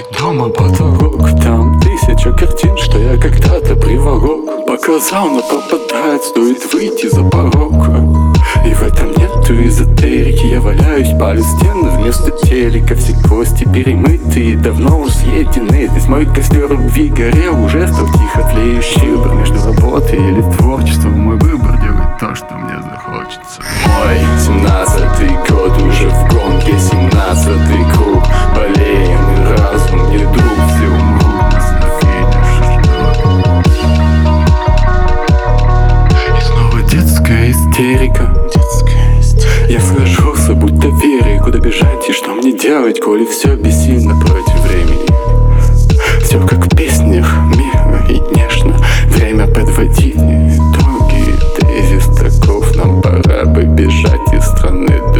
Дома потолок, там тысяча картин, что я когда-то приволок. Показал, но попадает, стоит выйти за порог. И в этом нету эзотерики. Я валяюсь, палю стены вместо телека. Все гвозди перемытые, давно уж съедены. Здесь мой костер любви горел, уже стал тихо тлеющий выбор между работой или творчеством. Мой выбор делать то, что мне захочется. Мой 17-й год уже в гонке, 17-й круг. Болеем и разум не друг, все умрут, нас на финише ждут. И снова детская истерика. Я сложился, будто верой, куда бежать и что мне делать, коли все бессильно против времени. Все как в песнях, мило и нежно. Время подводить итоги, тезис таков. Нам пора бы бежать из страны